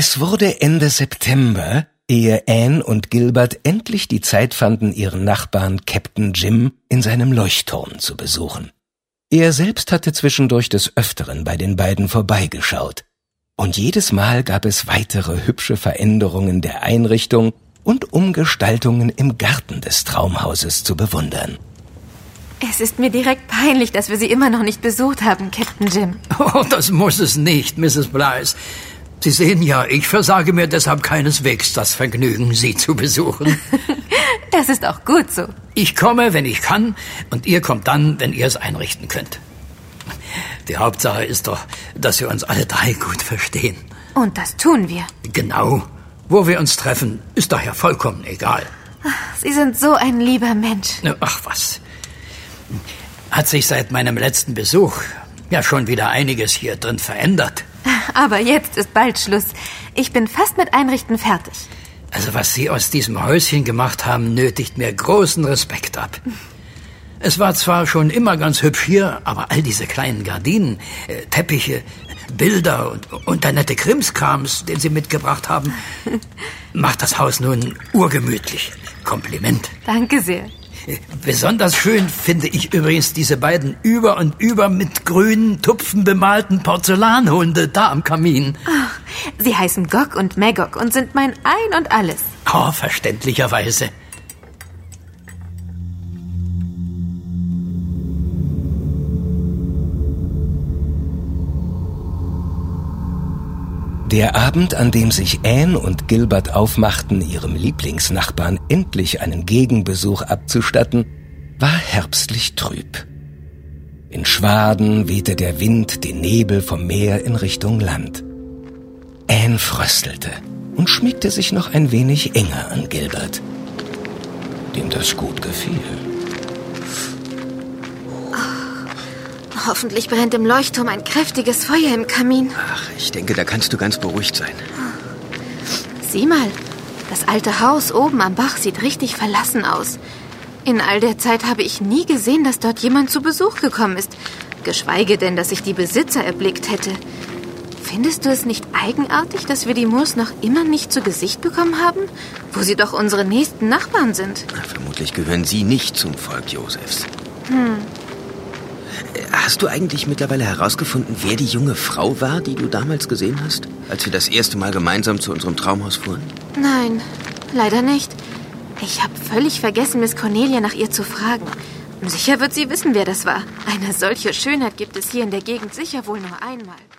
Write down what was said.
Es wurde Ende September, ehe Anne und Gilbert endlich die Zeit fanden, ihren Nachbarn Captain Jim in seinem Leuchtturm zu besuchen. Er selbst hatte zwischendurch des Öfteren bei den beiden vorbeigeschaut. Und jedes Mal gab es weitere hübsche Veränderungen der Einrichtung und Umgestaltungen im Garten des Traumhauses zu bewundern. Es ist mir direkt peinlich, dass wir Sie immer noch nicht besucht haben, Captain Jim. Oh, das muss es nicht, Mrs. Blythe. Sie sehen ja, ich versage mir deshalb keineswegs das Vergnügen, Sie zu besuchen. Das ist auch gut so. Ich komme, wenn ich kann, und ihr kommt dann, wenn ihr es einrichten könnt. Die Hauptsache ist doch, dass wir uns alle drei gut verstehen. Und das tun wir. Genau. Wo wir uns treffen, ist daher vollkommen egal. Sie sind so ein lieber Mensch. Ach was. Hat sich seit meinem letzten Besuch ja schon wieder einiges hier drin verändert. Aber jetzt ist bald Schluss. Ich bin fast mit Einrichten fertig. Also was Sie aus diesem Häuschen gemacht haben, nötigt mir großen Respekt ab. Es war zwar schon immer ganz hübsch hier, aber all diese kleinen Gardinen, Teppiche, Bilder und der nette Krimskrams, den Sie mitgebracht haben, macht das Haus nun urgemütlich. Kompliment. Danke sehr. Besonders schön finde ich übrigens diese beiden über und über mit grünen Tupfen bemalten Porzellanhunde da am Kamin. Oh, sie heißen Gog und Magog und sind mein Ein und Alles. Oh, verständlicherweise. Der Abend, an dem sich Anne und Gilbert aufmachten, ihrem Lieblingsnachbarn endlich einen Gegenbesuch abzustatten, war herbstlich trüb. In Schwaden wehte der Wind den Nebel vom Meer in Richtung Land. Anne fröstelte und schmiegte sich noch ein wenig enger an Gilbert, dem das gut gefiel. Hoffentlich brennt im Leuchtturm ein kräftiges Feuer im Kamin. Ach, ich denke, da kannst du ganz beruhigt sein. Sieh mal, das alte Haus oben am Bach sieht richtig verlassen aus. In all der Zeit habe ich nie gesehen, dass dort jemand zu Besuch gekommen ist. Geschweige denn, dass ich die Besitzer erblickt hätte. Findest du es nicht eigenartig, dass wir die Moores noch immer nicht zu Gesicht bekommen haben? Wo sie doch unsere nächsten Nachbarn sind. Vermutlich gehören sie nicht zum Volk Josephs. Hast du eigentlich mittlerweile herausgefunden, wer die junge Frau war, die du damals gesehen hast, als wir das erste Mal gemeinsam zu unserem Traumhaus fuhren? Nein, leider nicht. Ich habe völlig vergessen, Miss Cornelia nach ihr zu fragen. Sicher wird sie wissen, wer das war. Eine solche Schönheit gibt es hier in der Gegend sicher wohl nur einmal.